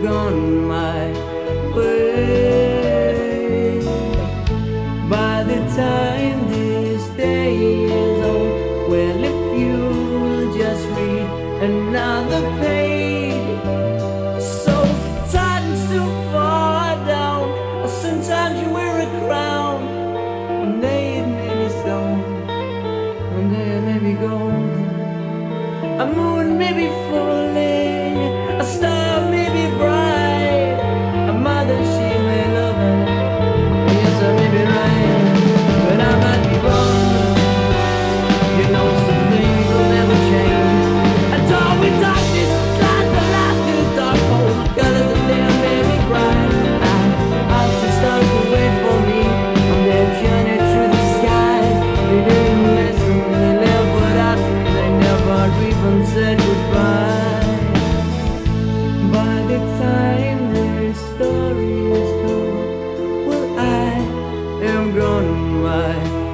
gone my way. By the time this day is over, well, if you'll just read another page. So tight and still far down, or sometimes you wear a crown. One day it may be stone, one day it may be gold. A moon may be falling, a star may be bright, a mother she may love her. Yes, I may be right, but I might be wrong. You know some things will never change. And all we darkness, light the light to the dark hole. Colors of them may be bright. I'll see stars will wait for me on their journey through the skies. They didn't listen, they left without me. They never even said goodbye. By the time their story is told, well, I am gone my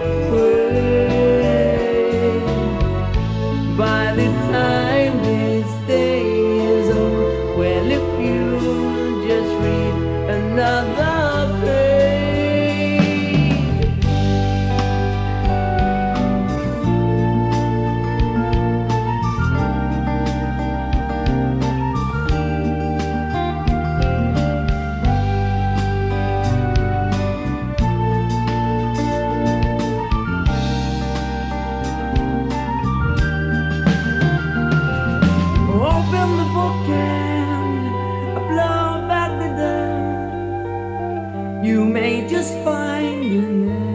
way. By the time this day is over, well, if you just read another page. Open the book and blow back the dust. You may just find your name.